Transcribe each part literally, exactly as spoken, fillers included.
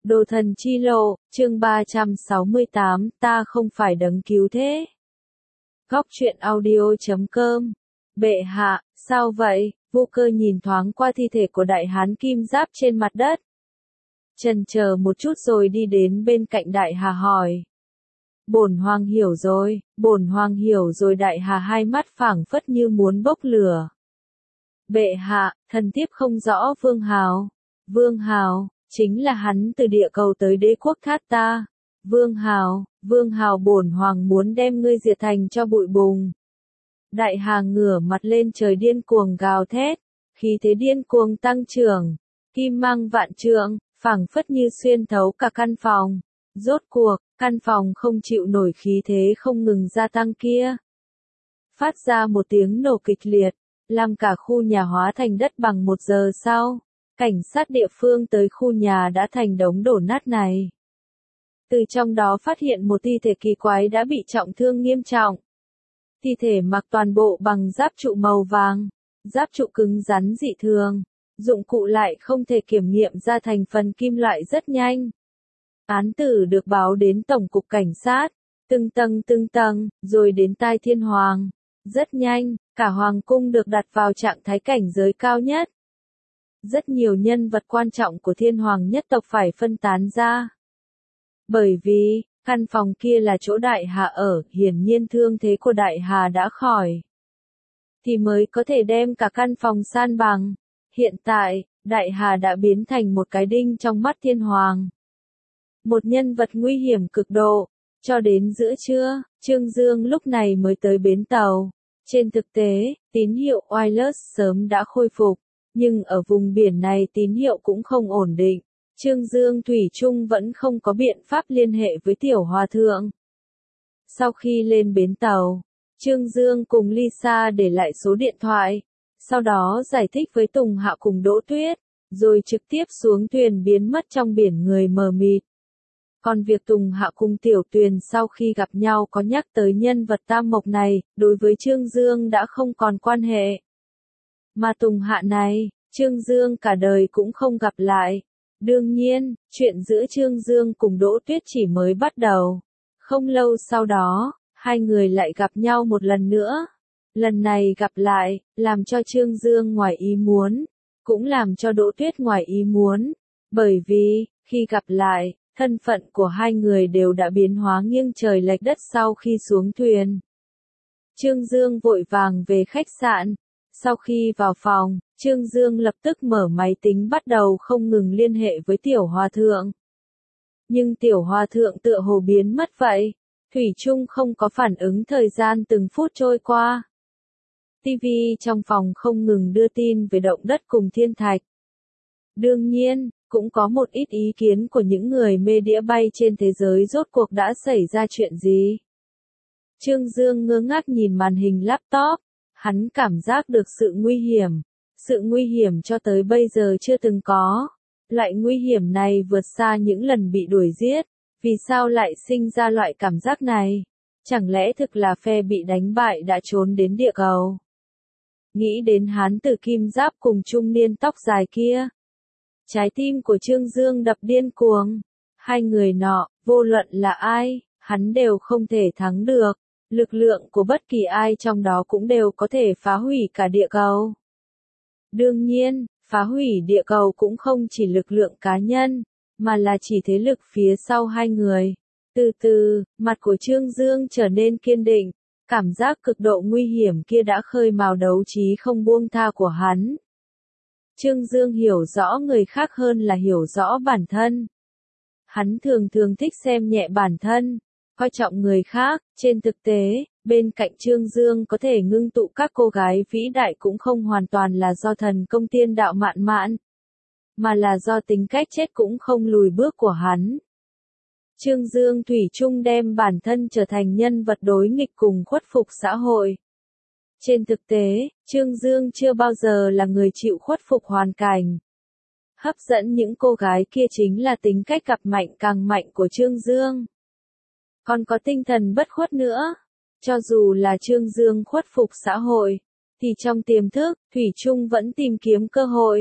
Đồ thần chi lộ, chương ba trăm sáu mươi tám, ta không phải đấng cứu thế. Góc truyện audio chấm com. Bệ hạ, sao vậy? Vô Cơ nhìn thoáng qua thi thể của đại hán kim giáp trên mặt đất. Chần chờ một chút rồi đi đến bên cạnh đại hà hỏi. Bổn hoàng hiểu rồi, bổn hoàng hiểu rồi. Đại hà hai mắt phảng phất như muốn bốc lửa. Bệ hạ, thần thiếp không rõ Vương Hào. Vương Hào, chính là hắn từ địa cầu tới đế quốc Thát Ta. Vương Hào, Vương Hào, bổn hoàng muốn đem ngươi diệt thành cho bụi bùng. Đại hà ngửa mặt lên trời điên cuồng gào thét, khí thế điên cuồng tăng trưởng, kim mang vạn trượng, phảng phất như xuyên thấu cả căn phòng. Rốt cuộc, căn phòng không chịu nổi khí thế không ngừng gia tăng kia. Phát ra một tiếng nổ kịch liệt, làm cả khu nhà hóa thành đất bằng. Một giờ sau, cảnh sát địa phương tới khu nhà đã thành đống đổ nát này. Từ trong đó phát hiện một thi thể kỳ quái đã bị trọng thương nghiêm trọng. Thi thể mặc toàn bộ bằng giáp trụ màu vàng, giáp trụ cứng rắn dị thường, dụng cụ lại không thể kiểm nghiệm ra thành phần kim loại rất nhanh. Án tử được báo đến Tổng cục Cảnh sát, từng tầng từng tầng, rồi đến tai Thiên Hoàng. Rất nhanh, cả Hoàng cung được đặt vào trạng thái cảnh giới cao nhất. Rất nhiều nhân vật quan trọng của Thiên Hoàng nhất tộc phải phân tán ra. Bởi vì, căn phòng kia là chỗ Đại Hà ở, hiển nhiên thương thế của Đại Hà đã khỏi. Thì mới có thể đem cả căn phòng san bằng. Hiện tại, Đại Hà đã biến thành một cái đinh trong mắt Thiên Hoàng. Một nhân vật nguy hiểm cực độ. Cho đến giữa trưa, Trương Dương lúc này mới tới bến tàu. Trên thực tế, tín hiệu wireless sớm đã khôi phục. Nhưng ở vùng biển này tín hiệu cũng không ổn định. Trương Dương thủy chung vẫn không có biện pháp liên hệ với Tiểu Hòa Thượng. Sau khi lên bến tàu, Trương Dương cùng Lisa để lại số điện thoại. Sau đó giải thích với Tùng Hạ cùng Đỗ Tuyết. Rồi trực tiếp xuống thuyền biến mất trong biển người mờ mịt. Còn việc Tùng Hạ cùng Tiểu Tuyền sau khi gặp nhau có nhắc tới nhân vật Tam Mộc này, đối với Trương Dương đã không còn quan hệ. Mà Tùng Hạ này, Trương Dương cả đời cũng không gặp lại. Đương nhiên, chuyện giữa Trương Dương cùng Đỗ Tuyết chỉ mới bắt đầu. Không lâu sau đó, hai người lại gặp nhau một lần nữa. Lần này gặp lại, làm cho Trương Dương ngoài ý muốn, cũng làm cho Đỗ Tuyết ngoài ý muốn. Bởi vì, khi gặp lại, thân phận của hai người đều đã biến hóa nghiêng trời lệch đất sau khi xuống thuyền. Trương Dương vội vàng về khách sạn. Sau khi vào phòng, Trương Dương lập tức mở máy tính bắt đầu không ngừng liên hệ với Tiểu Hòa Thượng. Nhưng Tiểu Hòa Thượng tựa hồ biến mất vậy. Thủy chung không có phản ứng. Thời gian từng phút trôi qua. ti vi trong phòng không ngừng đưa tin về động đất cùng thiên thạch. Đương nhiên, cũng có một ít ý kiến của những người mê đĩa bay trên thế giới rốt cuộc đã xảy ra chuyện gì. Trương Dương ngơ ngác nhìn màn hình laptop, hắn cảm giác được sự nguy hiểm, sự nguy hiểm cho tới bây giờ chưa từng có. Loại nguy hiểm này vượt xa những lần bị đuổi giết, vì sao lại sinh ra loại cảm giác này? Chẳng lẽ thực là phe bị đánh bại đã trốn đến địa cầu? Nghĩ đến hán tử kim giáp cùng trung niên tóc dài kia. Trái tim của Trương Dương đập điên cuồng. Hai người nọ, vô luận là ai, hắn đều không thể thắng được. Lực lượng của bất kỳ ai trong đó cũng đều có thể phá hủy cả địa cầu. Đương nhiên, phá hủy địa cầu cũng không chỉ lực lượng cá nhân, mà là chỉ thế lực phía sau hai người. Từ từ, mặt của Trương Dương trở nên kiên định. Cảm giác cực độ nguy hiểm kia đã khơi mào đấu trí không buông tha của hắn. Trương Dương hiểu rõ người khác hơn là hiểu rõ bản thân. Hắn thường thường thích xem nhẹ bản thân, coi trọng người khác. Trên thực tế, bên cạnh Trương Dương có thể ngưng tụ các cô gái vĩ đại cũng không hoàn toàn là do thần công tiên đạo mạn mạn, mà là do tính cách chết cũng không lùi bước của hắn. Trương Dương thủy chung đem bản thân trở thành nhân vật đối nghịch cùng khuất phục xã hội. Trên thực tế, Trương Dương chưa bao giờ là người chịu khuất phục hoàn cảnh. Hấp dẫn những cô gái kia chính là tính cách gặp mạnh càng mạnh của Trương Dương. Còn có tinh thần bất khuất nữa. Cho dù là Trương Dương khuất phục xã hội, thì trong tiềm thức, thủy chung vẫn tìm kiếm cơ hội.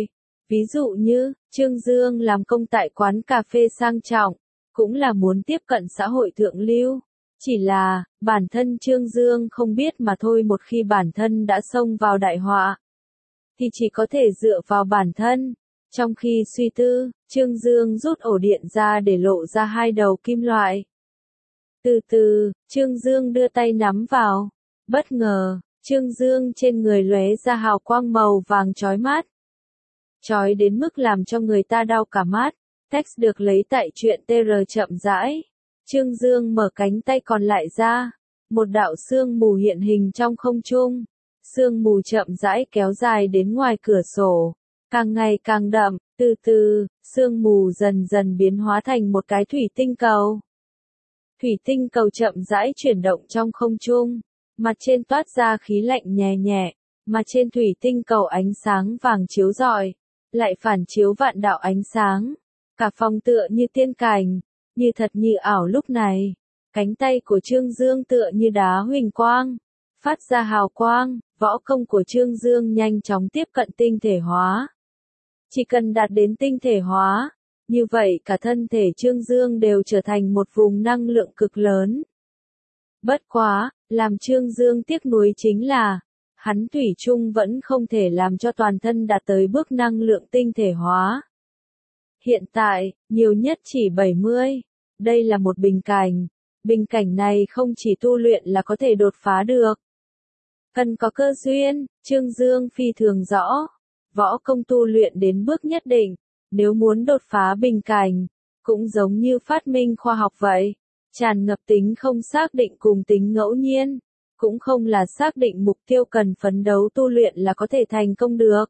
Ví dụ như, Trương Dương làm công tại quán cà phê sang trọng, cũng là muốn tiếp cận xã hội thượng lưu. Chỉ là, bản thân Trương Dương không biết mà thôi, một khi bản thân đã xông vào đại họa, thì chỉ có thể dựa vào bản thân. Trong khi suy tư, Trương Dương rút ổ điện ra để lộ ra hai đầu kim loại. Từ từ, Trương Dương đưa tay nắm vào. Bất ngờ, Trương Dương trên người lóe ra hào quang màu vàng chói mắt. Chói đến mức làm cho người ta đau cả mắt. Text được lấy tại truyện tê rờ chậm rãi. Trương Dương mở cánh tay còn lại ra. Một đạo sương mù hiện hình trong không trung. Sương mù chậm rãi kéo dài đến ngoài cửa sổ. Càng ngày càng đậm, từ từ, sương mù dần dần biến hóa thành một cái thủy tinh cầu. Thủy tinh cầu chậm rãi chuyển động trong không trung. Mặt trên toát ra khí lạnh nhẹ nhẹ. Mà trên thủy tinh cầu ánh sáng vàng chiếu rọi. Lại phản chiếu vạn đạo ánh sáng. Cả phòng tựa như tiên cảnh, như thật như ảo lúc này. Cánh tay của Trương Dương tựa như đá huỳnh quang, phát ra hào quang, võ công của Trương Dương nhanh chóng tiếp cận tinh thể hóa. Chỉ cần đạt đến tinh thể hóa, như vậy cả thân thể Trương Dương đều trở thành một vùng năng lượng cực lớn. Bất quá, làm Trương Dương tiếc nuối chính là, hắn thủy chung vẫn không thể làm cho toàn thân đạt tới bước năng lượng tinh thể hóa. Hiện tại, nhiều nhất chỉ bảy mươi. Đây là một bình cảnh. Bình cảnh này không chỉ tu luyện là có thể đột phá được. Cần có cơ duyên, Trương Dương phi thường rõ. Võ công tu luyện đến bước nhất định, nếu muốn đột phá bình cảnh, cũng giống như phát minh khoa học vậy. Tràn ngập tính không xác định cùng tính ngẫu nhiên, cũng không là xác định mục tiêu cần phấn đấu tu luyện là có thể thành công được.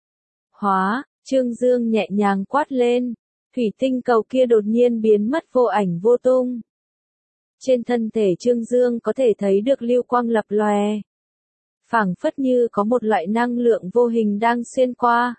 Hóa, Trương Dương nhẹ nhàng quát lên, thủy tinh cầu kia đột nhiên biến mất vô ảnh vô tung. Trên thân thể Trương Dương có thể thấy được lưu quang lập lòe. Phảng phất như có một loại năng lượng vô hình đang xuyên qua.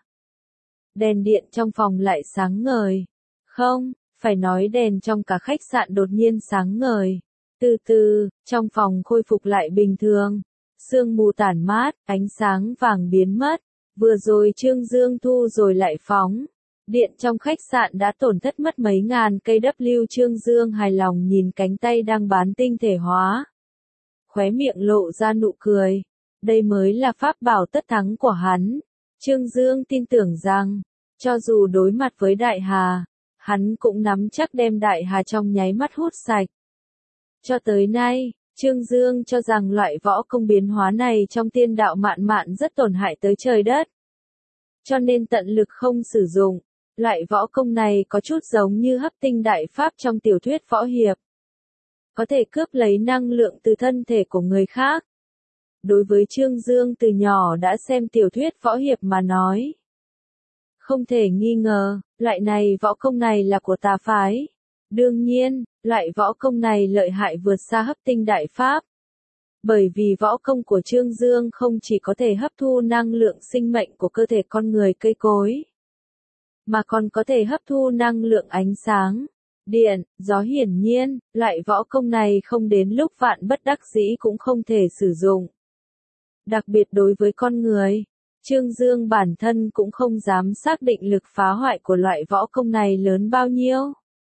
Đèn điện trong phòng lại sáng ngời. Không, phải nói đèn trong cả khách sạn đột nhiên sáng ngời. Từ từ, trong phòng khôi phục lại bình thường. Sương mù tản mát, ánh sáng vàng biến mất. Vừa rồi Trương Dương thu rồi lại phóng. Điện trong khách sạn đã tổn thất mất mấy ngàn cây W. Trương Dương hài lòng nhìn cánh tay đang bán tinh thể hóa. Khóe miệng lộ ra nụ cười. Đây mới là pháp bảo tất thắng của hắn. Trương Dương tin tưởng rằng, cho dù đối mặt với Đại Hà, hắn cũng nắm chắc đem Đại Hà trong nháy mắt hút sạch. Cho tới nay, Trương Dương cho rằng loại võ công biến hóa này trong tiên đạo mạn mạn rất tổn hại tới trời đất. Cho nên tận lực không sử dụng. Loại võ công này có chút giống như hấp tinh đại pháp trong tiểu thuyết võ hiệp. Có thể cướp lấy năng lượng từ thân thể của người khác. Đối với Trương Dương từ nhỏ đã xem tiểu thuyết võ hiệp mà nói. Không thể nghi ngờ, loại này võ công này là của tà phái. Đương nhiên, loại võ công này lợi hại vượt xa hấp tinh đại pháp. Bởi vì võ công của Trương Dương không chỉ có thể hấp thu năng lượng sinh mệnh của cơ thể con người cây cối, mà còn có thể hấp thu năng lượng ánh sáng, điện, gió. Hiển nhiên, loại võ công này không đến lúc vạn bất đắc dĩ cũng không thể sử dụng. Đặc biệt đối với con người, Trương Dương bản thân cũng không dám xác định lực phá hoại của loại võ công này lớn bao nhiêu.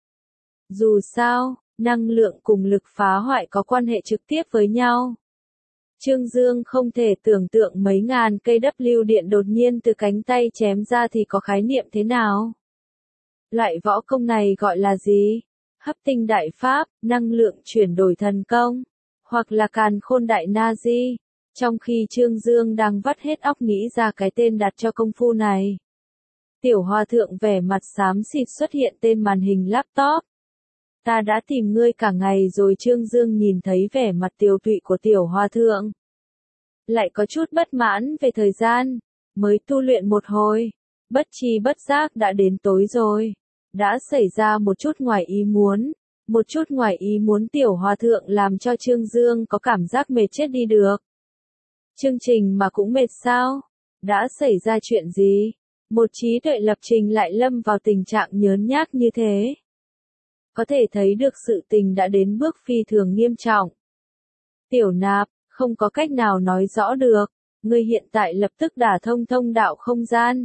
Dù sao, năng lượng cùng lực phá hoại có quan hệ trực tiếp với nhau. Trương Dương không thể tưởng tượng mấy ngàn cây W điện đột nhiên từ cánh tay chém ra thì có khái niệm thế nào. Loại võ công này gọi là gì? Hấp tinh đại pháp, năng lượng chuyển đổi thần công, hoặc là càn khôn đại na di. Trong khi Trương Dương đang vắt hết óc nghĩ ra cái tên đặt cho công phu này, Tiểu Hòa Thượng vẻ mặt xám xịt xuất hiện tên màn hình laptop. Ta đã tìm ngươi cả ngày rồi. Trương Dương nhìn thấy vẻ mặt tiều tụy của Tiểu Hòa Thượng, lại có chút bất mãn về thời gian, mới tu luyện một hồi, bất chi bất giác đã đến tối rồi. Đã xảy ra một chút ngoài ý muốn, một chút ngoài ý muốn Tiểu Hòa Thượng làm cho Trương Dương có cảm giác mệt chết đi được. Chương trình mà cũng mệt sao? Đã xảy ra chuyện gì? Một trí tuệ lập trình lại lâm vào tình trạng nhớn nhác như thế. Có thể thấy được sự tình đã đến bước phi thường nghiêm trọng. Tiểu Nạp, không có cách nào nói rõ được. Ngươi hiện tại lập tức đả thông thông đạo không gian.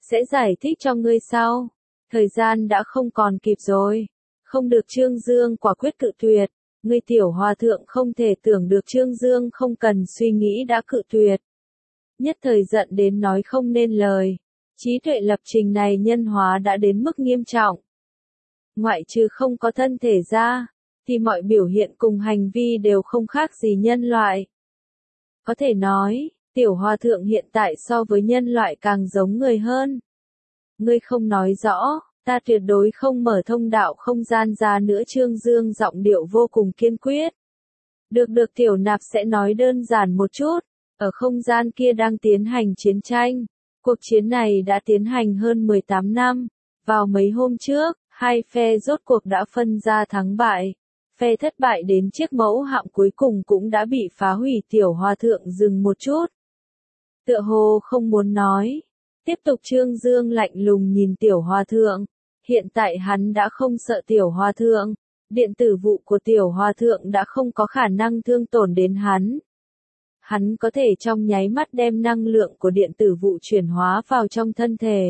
sẽ giải thích cho ngươi sau. Thời gian đã không còn kịp rồi. Không được Trương Dương quả quyết cự tuyệt. Ngươi tiểu hòa thượng không thể tưởng được Trương Dương không cần suy nghĩ đã cự tuyệt. Nhất thời giận đến nói không nên lời. Trí tuệ lập trình này nhân hóa đã đến mức nghiêm trọng. Ngoại trừ không có thân thể ra, thì mọi biểu hiện cùng hành vi đều không khác gì nhân loại. Có thể nói, tiểu hòa thượng hiện tại so với nhân loại càng giống người hơn. Ngươi không nói rõ, ta tuyệt đối không mở thông đạo không gian ra nữa. Trương Dương giọng điệu vô cùng kiên quyết. Được được tiểu nạp sẽ nói đơn giản một chút. Ở không gian kia đang tiến hành chiến tranh. Cuộc chiến này đã tiến hành hơn mười tám năm. Vào mấy hôm trước, hai phe rốt cuộc đã phân ra thắng bại. Phe thất bại đến chiếc mẫu hạm cuối cùng cũng đã bị phá hủy. Tiểu hòa thượng dừng một chút. Tựa hồ không muốn nói. Tiếp tục Trương Dương lạnh lùng nhìn tiểu hòa thượng. Hiện tại hắn đã không sợ tiểu hòa thượng. Điện tử vụ của tiểu hòa thượng đã không có khả năng thương tổn đến hắn. Hắn có thể trong nháy mắt đem năng lượng của điện tử vụ chuyển hóa vào trong thân thể.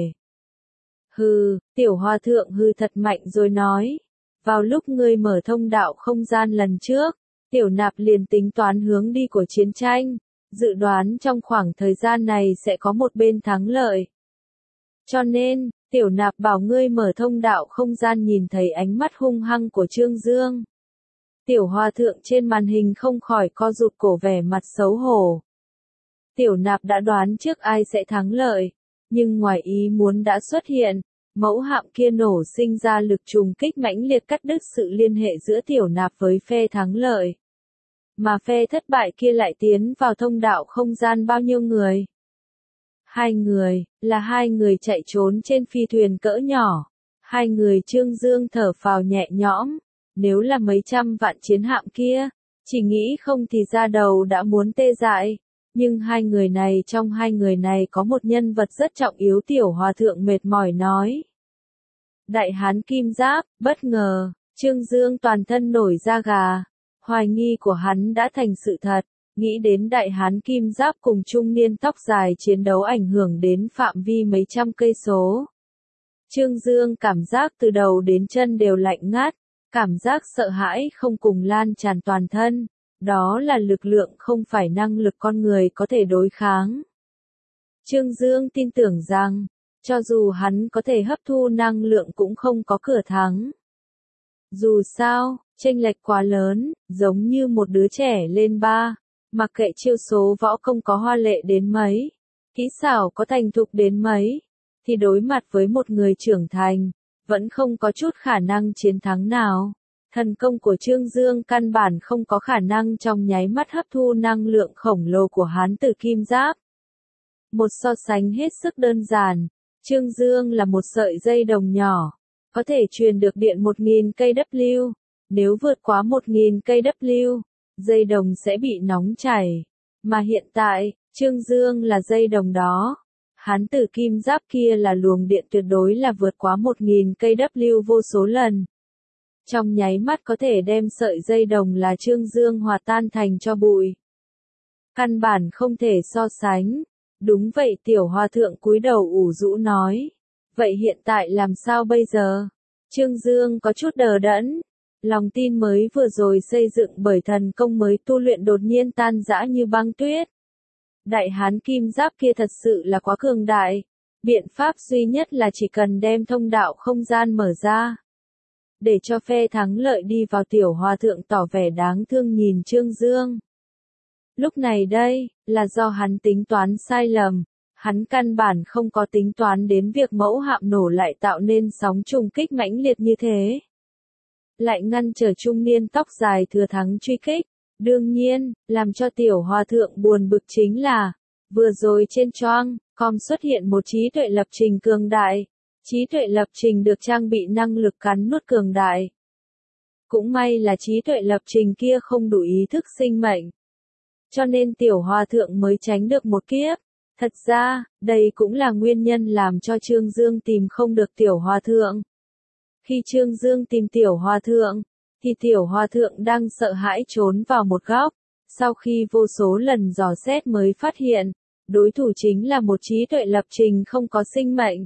Hừ, tiểu hòa thượng hừ thật mạnh rồi nói. Vào lúc ngươi mở thông đạo không gian lần trước, tiểu nạp liền tính toán hướng đi của chiến tranh. Dự đoán trong khoảng thời gian này sẽ có một bên thắng lợi. Cho nên, tiểu nạp bảo ngươi mở thông đạo không gian. Nhìn thấy ánh mắt hung hăng của Trương Dương. Tiểu hòa thượng trên màn hình không khỏi co rụt cổ vẻ mặt xấu hổ. Tiểu nạp đã đoán trước ai sẽ thắng lợi. Nhưng ngoài ý muốn đã xuất hiện. Mẫu hạm kia nổ sinh ra lực trùng kích mãnh liệt cắt đứt sự liên hệ giữa tiểu nạp với phe thắng lợi. Mà phe thất bại kia lại tiến vào thông đạo không gian bao nhiêu người? Hai người, là hai người chạy trốn trên phi thuyền cỡ nhỏ. Hai người Trương Dương thở phào nhẹ nhõm. Nếu là mấy trăm vạn chiến hạm kia, chỉ nghĩ không thì ra đầu đã muốn tê dại. Nhưng hai người này trong hai người này có một nhân vật rất trọng yếu. Tiểu hòa thượng mệt mỏi nói. Đại hán kim giáp, bất ngờ, Trương Dương toàn thân nổi da gà. Hoài nghi của hắn đã thành sự thật. Nghĩ đến đại hán kim giáp cùng trung niên tóc dài chiến đấu ảnh hưởng đến phạm vi mấy trăm cây số. Trương Dương cảm giác từ đầu đến chân đều lạnh ngắt. Cảm giác sợ hãi không cùng lan tràn toàn thân. Đó là lực lượng không phải năng lực con người có thể đối kháng. Trương Dương tin tưởng rằng, cho dù hắn có thể hấp thu năng lượng cũng không có cửa thắng. Dù sao, chênh lệch quá lớn, giống như một đứa trẻ lên ba, mặc kệ chiêu số võ công có hoa lệ đến mấy, kỹ xảo có thành thục đến mấy, thì đối mặt với một người trưởng thành, vẫn không có chút khả năng chiến thắng nào. Thần công của Trương Dương căn bản không có khả năng trong nháy mắt hấp thu năng lượng khổng lồ của hán tử kim giáp. Một so sánh hết sức đơn giản, Trương Dương là một sợi dây đồng nhỏ, có thể truyền được điện một nghìn ki lô oát. Nếu vượt quá một nghìn ki lô oát, dây đồng sẽ bị nóng chảy. Mà hiện tại, Trương Dương là dây đồng đó. Hán tử kim giáp kia là luồng điện tuyệt đối là vượt quá một nghìn ki lô oát vô số lần. Trong nháy mắt có thể đem sợi dây đồng là Trương Dương hòa tan thành cho bụi. Căn bản không thể so sánh. Đúng vậy tiểu hòa thượng cúi đầu ủ rũ nói. Vậy hiện tại làm sao bây giờ? Trương Dương có chút đờ đẫn. Lòng tin mới vừa rồi xây dựng bởi thần công mới tu luyện đột nhiên tan rã như băng tuyết. Đại hán kim giáp kia thật sự là quá cường đại. Biện pháp duy nhất là chỉ cần đem thông đạo không gian mở ra. Để cho phe thắng lợi đi vào. Tiểu hòa thượng tỏ vẻ đáng thương nhìn Trương Dương. Lúc này đây, là do hắn tính toán sai lầm. Hắn căn bản không có tính toán đến việc mẫu hạm nổ lại tạo nên sóng trùng kích mãnh liệt như thế. Lại ngăn trở trung niên tóc dài thừa thắng truy kích. Đương nhiên, làm cho tiểu hòa thượng buồn bực chính là, vừa rồi trên choang, com xuất hiện một trí tuệ lập trình cường đại. Trí tuệ lập trình được trang bị năng lực cắn nuốt cường đại. Cũng may là trí tuệ lập trình kia không đủ ý thức sinh mệnh. Cho nên tiểu hòa thượng mới tránh được một kiếp. Thật ra, đây cũng là nguyên nhân làm cho Trương Dương tìm không được tiểu hòa thượng. Khi Trương Dương tìm tiểu hòa thượng, thì tiểu hòa thượng đang sợ hãi trốn vào một góc. Sau khi vô số lần dò xét mới phát hiện, Đối thủ chính là một trí tuệ lập trình không có sinh mệnh.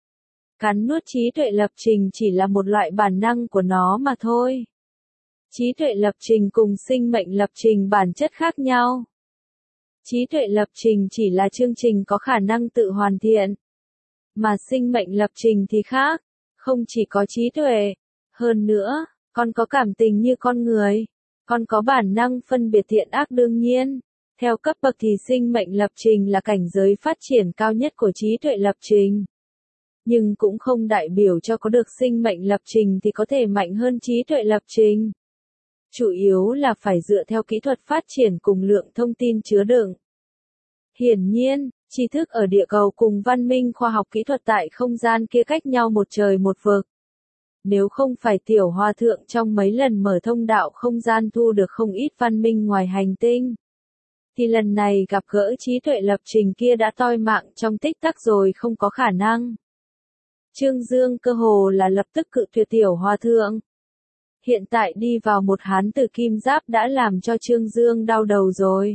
Cắn nuốt trí tuệ lập trình chỉ là một loại bản năng của nó mà thôi. Trí tuệ lập trình cùng sinh mệnh lập trình bản chất khác nhau. Trí tuệ lập trình chỉ là chương trình có khả năng tự hoàn thiện. Mà sinh mệnh lập trình thì khác, không chỉ có trí tuệ. Hơn nữa, còn có cảm tình như con người. Còn có bản năng phân biệt thiện ác đương nhiên. Theo cấp bậc thì sinh mệnh lập trình là cảnh giới phát triển cao nhất của trí tuệ lập trình. Nhưng cũng không đại biểu cho có được sinh mệnh lập trình thì có thể mạnh hơn trí tuệ lập trình. Chủ yếu là phải dựa theo kỹ thuật phát triển cùng lượng thông tin chứa đựng. Hiển nhiên, tri thức ở địa cầu cùng văn minh khoa học kỹ thuật tại không gian kia cách nhau một trời một vực. Nếu không phải tiểu hòa thượng trong mấy lần mở thông đạo không gian thu được không ít văn minh ngoài hành tinh, thì lần này gặp gỡ trí tuệ lập trình kia đã toi mạng trong tích tắc rồi không có khả năng. Trương Dương cơ hồ là lập tức cự tuyệt tiểu hòa thượng. Hiện tại đi vào một hán tử kim giáp đã làm cho Trương Dương đau đầu rồi.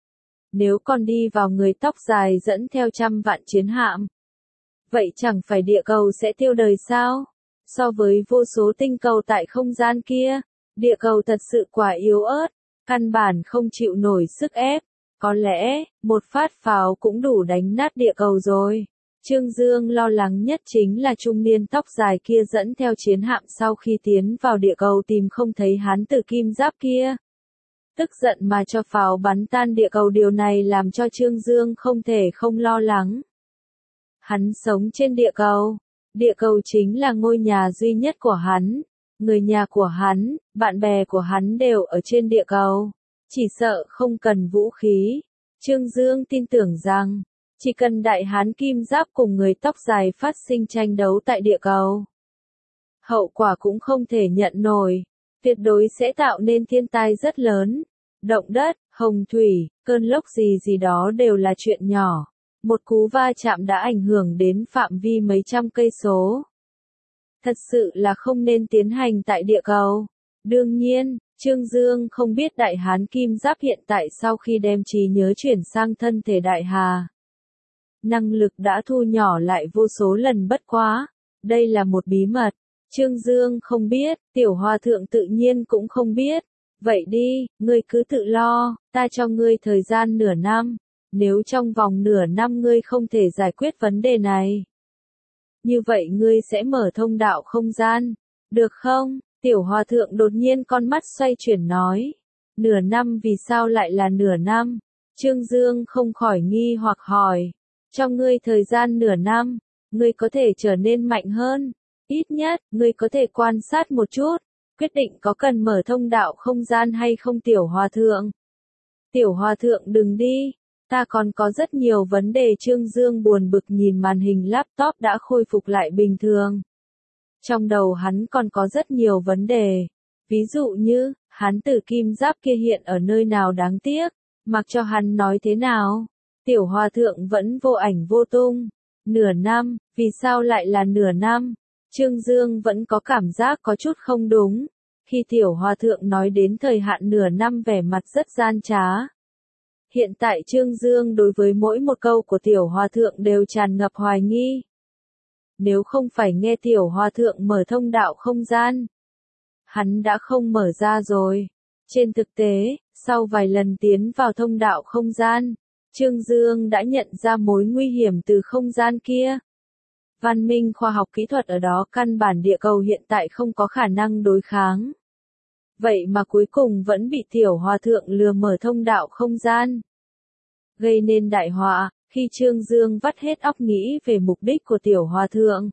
Nếu còn đi vào người tóc dài dẫn theo trăm vạn chiến hạm, vậy chẳng phải địa cầu sẽ tiêu đời sao? So với vô số tinh cầu tại không gian kia, địa cầu thật sự quá yếu ớt, căn bản không chịu nổi sức ép. Có lẽ, một phát pháo cũng đủ đánh nát địa cầu rồi. Trương Dương lo lắng nhất chính là trung niên tóc dài kia dẫn theo chiến hạm sau khi tiến vào địa cầu tìm không thấy hán tử kim giáp kia. Tức giận mà cho pháo bắn tan địa cầu, điều này làm cho Trương Dương không thể không lo lắng. Hắn sống trên địa cầu. Địa cầu chính là ngôi nhà duy nhất của hắn. Người nhà của hắn, bạn bè của hắn đều ở trên địa cầu. Chỉ sợ không cần vũ khí. Trương Dương tin tưởng rằng, chỉ cần đại hán kim giáp cùng người tóc dài phát sinh tranh đấu tại địa cầu, hậu quả cũng không thể nhận nổi. Tuyệt đối sẽ tạo nên thiên tai rất lớn. Động đất, hồng thủy, cơn lốc gì gì đó đều là chuyện nhỏ. Một cú va chạm đã ảnh hưởng đến phạm vi mấy trăm cây số. Thật sự là không nên tiến hành tại địa cầu. Đương nhiên, Trương Dương không biết đại hán kim giáp hiện tại sau khi đem trí nhớ chuyển sang thân thể đại hà, năng lực đã thu nhỏ lại vô số lần bất quá. Đây là một bí mật. Trương Dương không biết, tiểu hòa thượng tự nhiên cũng không biết. Vậy đi, ngươi cứ tự lo, ta cho ngươi thời gian nửa năm. Nếu trong vòng nửa năm ngươi không thể giải quyết vấn đề này, như vậy ngươi sẽ mở thông đạo không gian, được không? Tiểu hòa thượng đột nhiên con mắt xoay chuyển nói. Nửa năm vì sao lại là nửa năm? Trương Dương không khỏi nghi hoặc hỏi. Cho ngươi thời gian nửa năm, ngươi có thể trở nên mạnh hơn. Ít nhất, ngươi có thể quan sát một chút, quyết định có cần mở thông đạo không gian hay không tiểu hòa thượng. Tiểu hòa thượng đừng đi, ta còn có rất nhiều vấn đề. Trương Dương buồn bực nhìn màn hình laptop đã khôi phục lại bình thường. Trong đầu hắn còn có rất nhiều vấn đề. Ví dụ như, hán tử kim giáp kia hiện ở nơi nào đáng tiếc, mặc cho hắn nói thế nào. Tiểu hòa thượng vẫn vô ảnh vô tung. Nửa năm, vì sao lại là nửa năm? Trương Dương vẫn có cảm giác có chút không đúng. Khi tiểu hòa thượng nói đến thời hạn nửa năm vẻ mặt rất gian trá. Hiện tại Trương Dương đối với mỗi một câu của tiểu hòa thượng đều tràn ngập hoài nghi. Nếu không phải nghe tiểu hòa thượng mở thông đạo không gian, hắn đã không mở ra rồi. Trên thực tế, sau vài lần tiến vào thông đạo không gian, Trương Dương đã nhận ra mối nguy hiểm từ không gian kia. Văn minh khoa học kỹ thuật ở đó căn bản địa cầu hiện tại không có khả năng đối kháng. Vậy mà cuối cùng vẫn bị tiểu hòa thượng lừa mở thông đạo không gian. Gây nên đại họa, khi Trương Dương vắt hết óc nghĩ về mục đích của tiểu hòa thượng.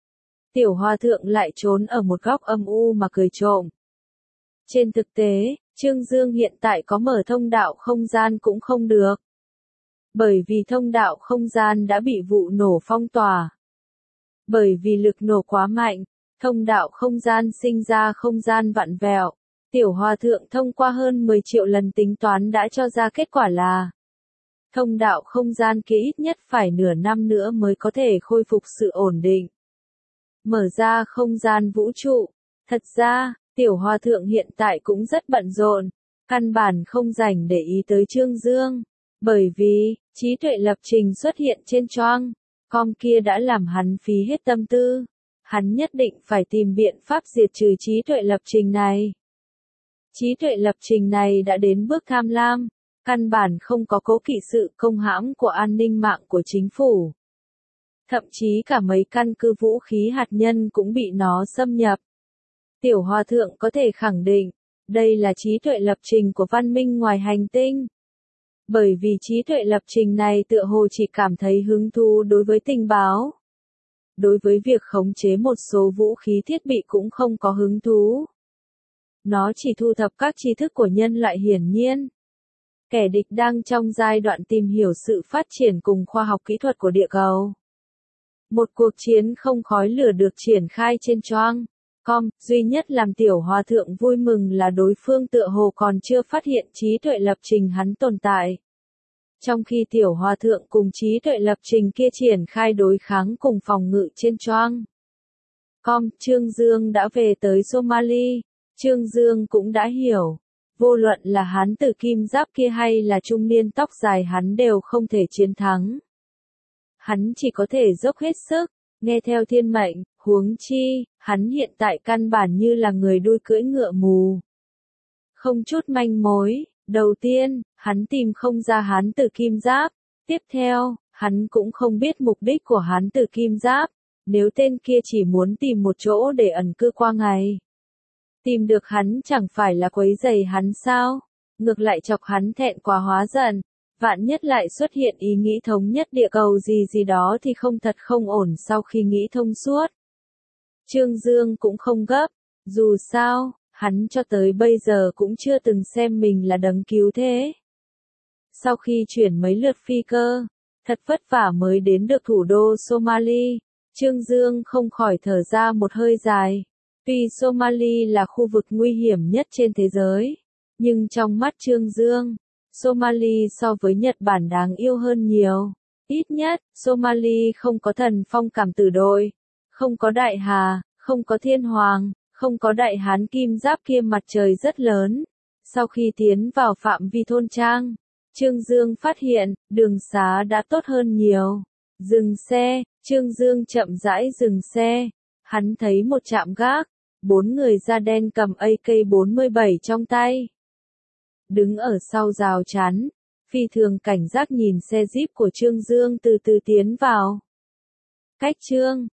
Tiểu hòa thượng lại trốn ở một góc âm u mà cười trộm. Trên thực tế, Trương Dương hiện tại có mở thông đạo không gian cũng không được. Bởi vì thông đạo không gian đã bị vụ nổ phong tỏa. Bởi vì lực nổ quá mạnh, thông đạo không gian sinh ra không gian vặn vẹo. Tiểu hòa thượng thông qua hơn mười triệu lần tính toán đã cho ra kết quả là thông đạo không gian kia ít nhất phải nửa năm nữa mới có thể khôi phục sự ổn định. Mở ra không gian vũ trụ. Thật ra, tiểu hòa thượng hiện tại cũng rất bận rộn, căn bản không rảnh để ý tới Trương Dương. Bởi vì, trí tuệ lập trình xuất hiện trên choang com kia đã làm hắn phí hết tâm tư. Hắn nhất định phải tìm biện pháp diệt trừ trí tuệ lập trình này. Trí tuệ lập trình này đã đến bước tham lam, căn bản không có cố kỵ sự công hãm của an ninh mạng của chính phủ. Thậm chí cả mấy căn cứ vũ khí hạt nhân cũng bị nó xâm nhập. Tiểu Hòa Thượng có thể khẳng định, đây là trí tuệ lập trình của văn minh ngoài hành tinh. Bởi vì trí tuệ lập trình này tựa hồ chỉ cảm thấy hứng thú đối với tình báo. Đối với việc khống chế một số vũ khí thiết bị cũng không có hứng thú. Nó chỉ thu thập các tri thức của nhân loại hiển nhiên. Kẻ địch đang trong giai đoạn tìm hiểu sự phát triển cùng khoa học kỹ thuật của địa cầu. Một cuộc chiến không khói lửa được triển khai trên choang com, duy nhất làm Tiểu Hòa Thượng vui mừng là đối phương tựa hồ còn chưa phát hiện trí tuệ lập trình hắn tồn tại. Trong khi Tiểu Hòa Thượng cùng trí tuệ lập trình kia triển khai đối kháng cùng phòng ngự trên choang com, Trương Dương đã về tới Somali. Trương Dương cũng đã hiểu, vô luận là hán tử kim giáp kia hay là trung niên tóc dài hắn đều không thể chiến thắng. Hắn chỉ có thể dốc hết sức, nghe theo thiên mệnh, huống chi, hắn hiện tại căn bản như là người đuôi cưỡi ngựa mù. Không chút manh mối, đầu tiên, hắn tìm không ra hán tử kim giáp, tiếp theo, hắn cũng không biết mục đích của hán tử kim giáp, nếu tên kia chỉ muốn tìm một chỗ để ẩn cư qua ngày. Tìm được hắn chẳng phải là quấy rầy hắn sao, ngược lại chọc hắn thẹn quá hóa giận, vạn nhất lại xuất hiện ý nghĩ thống nhất địa cầu gì gì đó thì không thật không ổn sau khi nghĩ thông suốt. Trương Dương cũng không gấp, dù sao, hắn cho tới bây giờ cũng chưa từng xem mình là đấng cứu thế. Sau khi chuyển mấy lượt phi cơ, thật vất vả mới đến được thủ đô Somali, Trương Dương không khỏi thở ra một hơi dài. Tuy Somali là khu vực nguy hiểm nhất trên thế giới, nhưng trong mắt Trương Dương, Somali so với Nhật Bản đáng yêu hơn nhiều. Ít nhất, Somali không có thần phong cảm tử đội, không có đại hà, không có thiên hoàng, không có đại hán kim giáp kia mặt trời rất lớn. Sau khi tiến vào phạm vi thôn trang, Trương Dương phát hiện, đường xá đã tốt hơn nhiều. Dừng xe, Trương Dương chậm rãi dừng xe. Hắn thấy một trạm gác, bốn người da đen cầm A K bốn mươi bảy trong tay. Đứng ở sau rào chắn, phi thường cảnh giác nhìn xe Jeep của Trương Dương từ từ tiến vào. Cách Trương